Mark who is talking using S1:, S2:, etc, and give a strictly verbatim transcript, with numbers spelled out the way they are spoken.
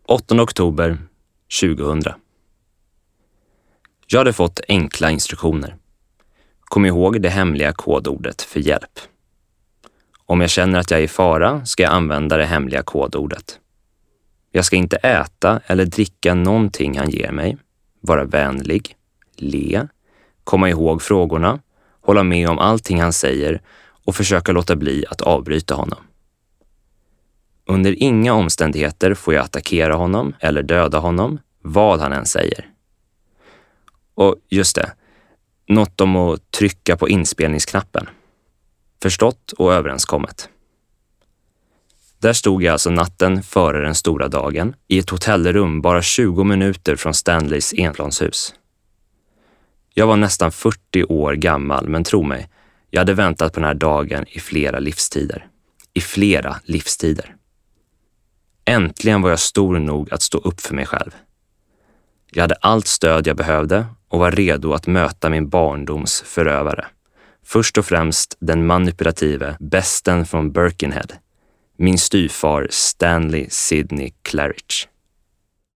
S1: åttonde oktober tjugohundra. Jag hade fått enkla instruktioner. Kom ihåg det hemliga kodordet för hjälp. Om jag känner att jag är i fara ska jag använda det hemliga kodordet. Jag ska inte äta eller dricka någonting han ger mig. Vara vänlig, le, komma ihåg frågorna, hålla med om allting han säger och försöka låta bli att avbryta honom. Under inga omständigheter får jag attackera honom eller döda honom, vad han än säger. Och just det, något om att trycka på inspelningsknappen. Förstått och överenskommet. Där stod jag alltså natten före den stora dagen i ett hotellrum bara tjugo minuter från Stanleys enplanshus. Jag var nästan fyrtio år gammal, men tro mig, jag hade väntat på den här dagen i flera livstider. I flera livstider. Äntligen var jag stor nog att stå upp för mig själv. Jag hade allt stöd jag behövde och var redo att möta min barndoms förövare. Först och främst den manipulative besten från Birkenhead, min styvfar Stanley Sidney Claridge.